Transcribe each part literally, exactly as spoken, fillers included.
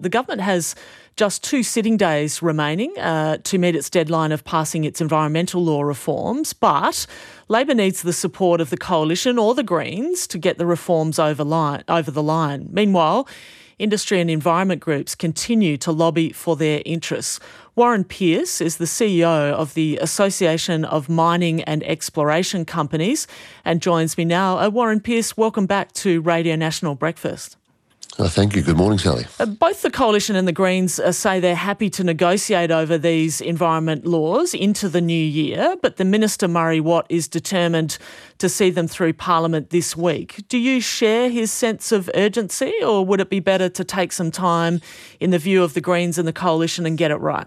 the government has just two sitting days remaining uh, to meet its deadline of passing its environmental law reforms, but Labor needs the support of the Coalition or the Greens to get the reforms over, line, over the line. Meanwhile, industry and environment groups continue to lobby for their interests. Warren Pearce is the C E O of the Association of Mining and Exploration Companies and joins me now. Uh, Warren Pearce, welcome back to Radio National Breakfast. Oh, thank you. Good morning, Sally. Uh, both the Coalition and the Greens uh, say they're happy to negotiate over these environment laws into the new year, but the Minister, Murray Watt, is determined to see them through Parliament this week. Do you share his sense of urgency, or would it be better to take some time in the view of the Greens and the Coalition and get it right?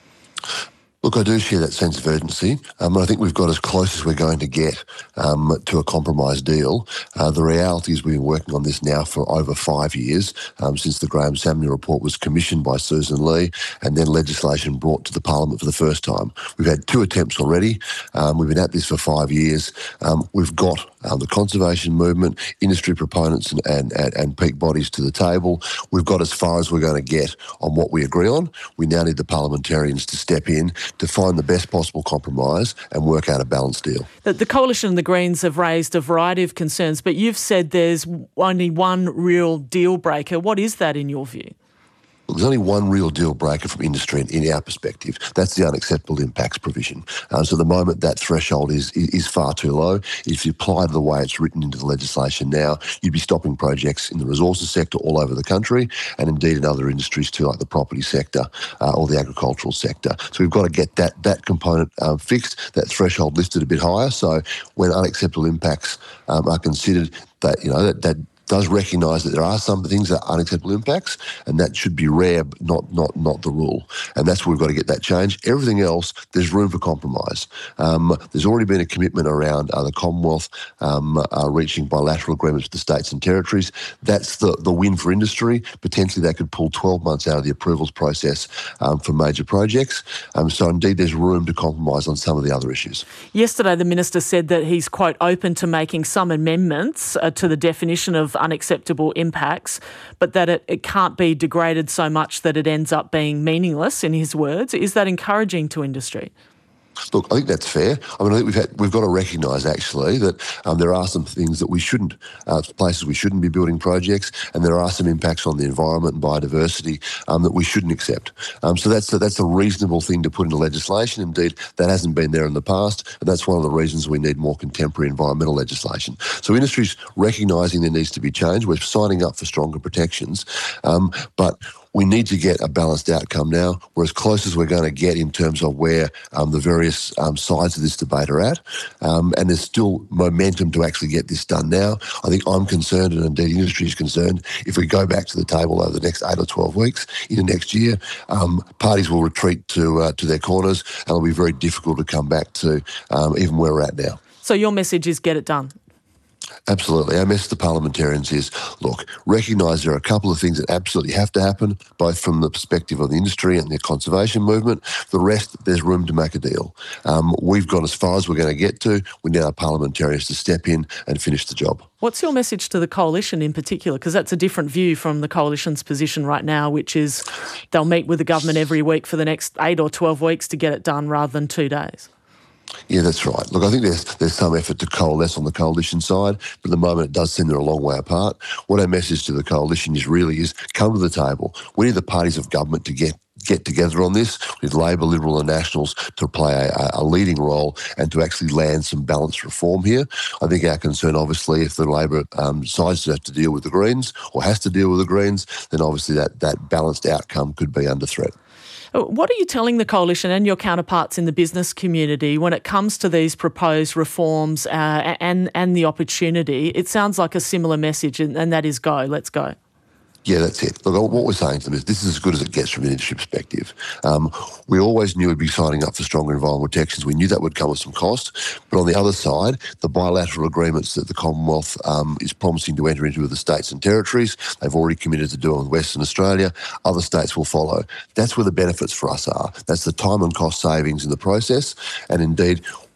Look, I do share that sense of urgency. Um, I think we've got as close as we're going to get um, to a compromise deal. Uh, the reality is we've been working on this now for over five years, um, since the Graham Samuel report was commissioned by Susan Lee and then legislation brought to the Parliament for the first time. We've had two attempts already. Um, we've been at this for five years. Um, we've got um, the conservation movement, industry proponents and, and, and, and peak bodies to the table. We've got as far as we're going to get on what we agree on. We now need the parliamentarians to step in to find the best possible compromise and work out a balanced deal. The, the Coalition and the Greens have raised a variety of concerns, but you've said there's only one real deal breaker. What is that in your view? Well, there's only one real deal breaker from industry in, in our perspective. That's the unacceptable impacts provision. Uh, so at the moment that threshold is, is far too low. If you apply the way it's written into the legislation now, you'd be stopping projects in the resources sector all over the country and indeed in other industries too, like the property sector uh, or the agricultural sector. So we've got to get that, that component um, fixed, that threshold lifted a bit higher. So when unacceptable impacts um, are considered, that you know that, that does recognise that there are some things that are unacceptable impacts, and that should be rare, but not not not the rule. And that's where we've got to get that change. Everything else, there's room for compromise. Um, there's already been a commitment around uh, the Commonwealth um, uh, reaching bilateral agreements with the states and territories. That's the, the win for industry. Potentially that could pull twelve months out of the approvals process um, for major projects. Um, so indeed there's room to compromise on some of the other issues. Yesterday the Minister said that he's, quote, open to making some amendments uh, to the definition of unacceptable impacts, but that it, it can't be degraded so much that it ends up being meaningless, in his words. Is that encouraging to industry? Look, I think that's fair. I mean, I think we've had, we've got to recognise actually that um, there are some things that we shouldn't, uh, places we shouldn't be building projects, and there are some impacts on the environment and biodiversity um, that we shouldn't accept. Um, so that's a, that's a reasonable thing to put into legislation. Indeed, that hasn't been there in the past, and that's one of the reasons we need more contemporary environmental legislation. So industry's recognising there needs to be change. We're signing up for stronger protections, um, but we need to get a balanced outcome now. We're as close as we're going to get in terms of where um, the various um, sides of this debate are at. Um, and there's still momentum to actually get this done now. I think I'm concerned, and indeed industry is concerned, if we go back to the table over the next eight or twelve weeks into next year, um, parties will retreat to uh, to their corners, and it'll be very difficult to come back to um, even where we're at now. So your message is get it done? Absolutely. Our message to parliamentarians is, look, recognise there are a couple of things that absolutely have to happen, both from the perspective of the industry and the conservation movement. The rest, there's room to make a deal. Um, we've got as far as we're going to get to. We need our parliamentarians to step in and finish the job. What's your message to the Coalition in particular? Because that's a different view from the Coalition's position right now, which is they'll meet with the government every week for the next eight or twelve weeks to get it done rather than two days. Yeah, that's right. Look, I think there's there's some effort to coalesce on the coalition side, but at the moment it does seem they're a long way apart. What our message to the coalition is really is come to the table. We need the parties of government to get get together on this, with Labor, Liberal and Nationals to play a, a leading role and to actually land some balanced reform here. I think our concern, obviously, if the Labor um, decides to have to deal with the Greens or has to deal with the Greens, then obviously that, that balanced outcome could be under threat. What are you telling the Coalition and your counterparts in the business community when it comes to these proposed reforms uh, and, and the opportunity? It sounds like a similar message, and, and that is go, let's go. Yeah, that's it. Look, what we're saying to them is this is as good as it gets from an industry perspective. Um, we always knew we'd be signing up for stronger environmental protections. We knew that would come with some cost. But on the other side, the bilateral agreements that the Commonwealth um, is promising to enter into with the states and territories, they've already committed to doing with Western Australia. Other states will follow. That's where the benefits for us are. That's the time and cost savings in the process. And indeed,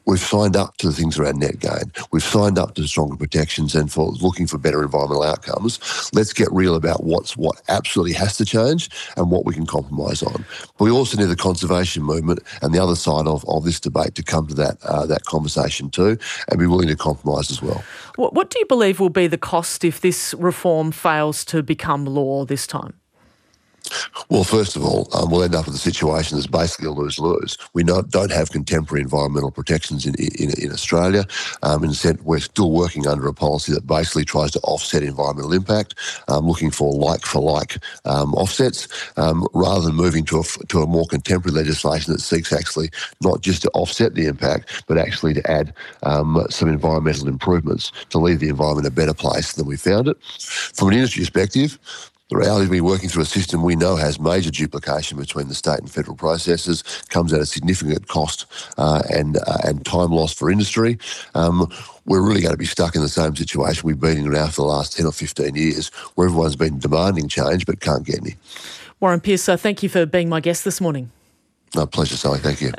We've signed up to the things around net gain. We've signed up to stronger protections and for looking for better environmental outcomes. Let's get real about what's what absolutely has to change and what we can compromise on. But we also need the conservation movement and the other side of, of this debate to come to that uh, that conversation too and be willing to compromise as well. What, what do you believe will be the cost if this reform fails to become law this time? Well, first of all, um, we'll end up with a situation that's basically a lose-lose. We not, don't have contemporary environmental protections in in, in Australia. Um, in the sense, we're still working under a policy that basically tries to offset environmental impact, um, looking for like-for-like um, offsets, um, rather than moving to a, to a more contemporary legislation that seeks actually not just to offset the impact, but actually to add um, some environmental improvements to leave the environment a better place than we found it. From an industry perspective, the reality of me working through a system we know has major duplication between the state and federal processes, comes at a significant cost uh, and uh, and time loss for industry. Um, we're really going to be stuck in the same situation we've been in now for the last ten or fifteen years, where everyone's been demanding change but can't get any. Warren Pearce, thank you for being my guest this morning. No, pleasure, Sally. Thank you.